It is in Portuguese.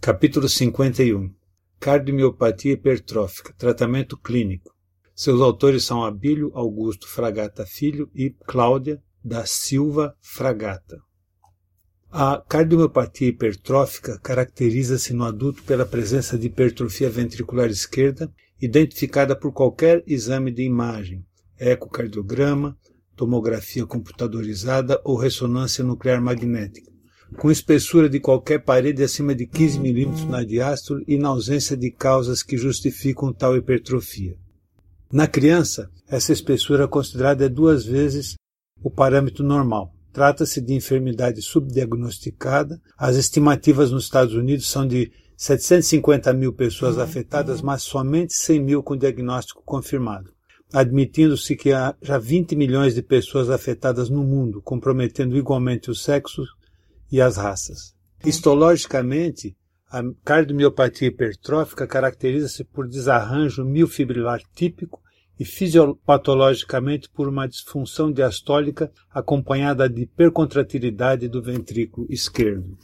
Capítulo 51. Cardiomiopatia hipertrófica, tratamento clínico. Seus autores são Abílio Augusto Fragata Filho e Cláudia da Silva Fragata. A cardiomiopatia hipertrófica caracteriza-se no adulto pela presença de hipertrofia ventricular esquerda, identificada por qualquer exame de imagem, ecocardiograma, tomografia computadorizada ou ressonância nuclear magnética, com espessura de qualquer parede acima de 15 mm na diástole e na ausência de causas que justificam tal hipertrofia. Na criança, essa espessura é considerada 2 vezes o parâmetro normal. Trata-se de enfermidade subdiagnosticada. As estimativas nos Estados Unidos são de 750 mil pessoas afetadas, mas somente 100 mil com diagnóstico confirmado, admitindo-se que há já 20 milhões de pessoas afetadas no mundo, comprometendo igualmente os sexos e as raças. Histologicamente, a cardiomiopatia hipertrófica caracteriza-se por desarranjo miofibrilar típico e fisiopatologicamente por uma disfunção diastólica acompanhada de hipercontratilidade do ventrículo esquerdo.